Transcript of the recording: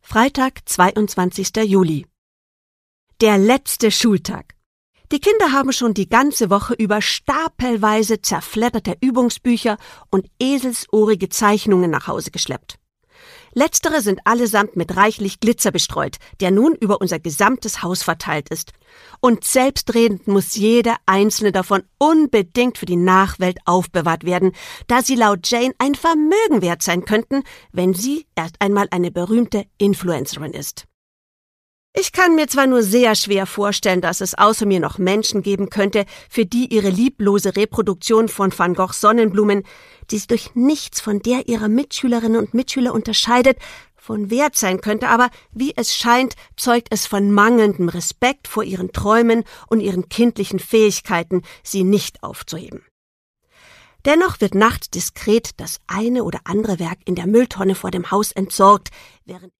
Freitag, 22. Juli. Der letzte Schultag. Die Kinder haben schon die ganze Woche über stapelweise zerfledderte Übungsbücher und eselsohrige Zeichnungen nach Hause geschleppt. Letztere sind allesamt mit reichlich Glitzer bestreut, der nun über unser gesamtes Haus verteilt ist. Und selbstredend muss jede einzelne davon unbedingt für die Nachwelt aufbewahrt werden, da sie laut Jane ein Vermögen wert sein könnten, wenn sie erst einmal eine berühmte Influencerin ist. Ich kann mir zwar nur sehr schwer vorstellen, dass es außer mir noch Menschen geben könnte, für die ihre lieblose Reproduktion von Van Goghs Sonnenblumen, die sich durch nichts von der ihrer Mitschülerinnen und Mitschüler unterscheidet, von Wert sein könnte, aber wie es scheint, zeugt es von mangelndem Respekt vor ihren Träumen und ihren kindlichen Fähigkeiten, sie nicht aufzuheben. Dennoch wird nachts diskret das eine oder andere Werk in der Mülltonne vor dem Haus entsorgt, während